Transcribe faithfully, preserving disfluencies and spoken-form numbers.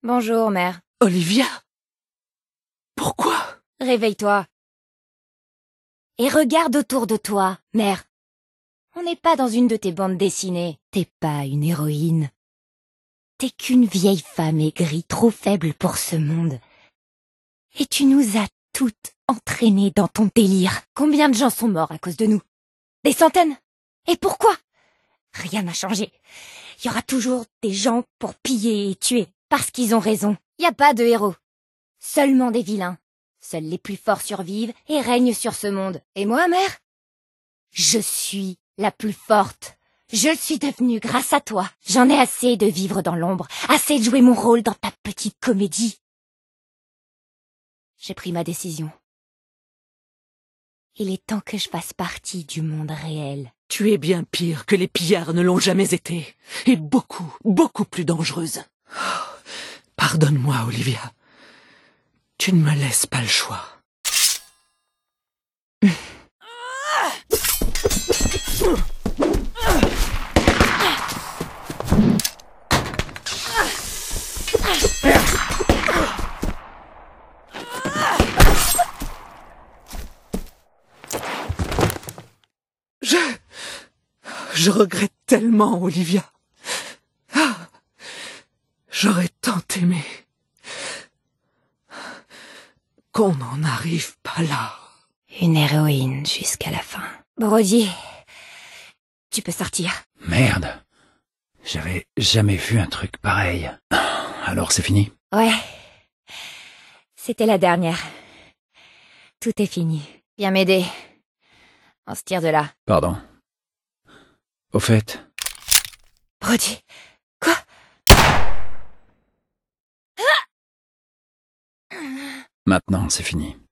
Bonjour, mère. Olivia? Pourquoi? Réveille-toi. Et regarde autour de toi, mère. On n'est pas dans une de tes bandes dessinées. T'es pas une héroïne. T'es qu'une vieille femme aigrie, trop faible pour ce monde. Et tu nous as toutes entraînées dans ton délire. Combien de gens sont morts à cause de nous? Des centaines? Et pourquoi? Rien n'a changé. Il y aura toujours des gens pour piller et tuer, parce qu'ils ont raison. Y a pas de héros. Seulement des vilains. Seuls les plus forts survivent et règnent sur ce monde. Et moi, mère? Je suis la plus forte. Je le suis devenue grâce à toi. J'en ai assez de vivre dans l'ombre, assez de jouer mon rôle dans ta petite comédie. J'ai pris ma décision. Il est temps que je fasse partie du monde réel. Tu es bien pire que les pillards ne l'ont jamais été. Et beaucoup, beaucoup plus dangereuse. Oh, pardonne-moi, Olivia. Tu ne me laisses pas le choix. Je... Je regrette tellement, Olivia. Ah, j'aurais tant aimé qu'on n'en arrive pas là. Une héroïne jusqu'à la fin. Brody, tu peux sortir. Merde. J'avais jamais vu un truc pareil. Alors c'est fini? Ouais. C'était la dernière. Tout est fini. Viens m'aider. On se tire de là. Pardon. Au fait... Brody. Quoi? Maintenant c'est fini.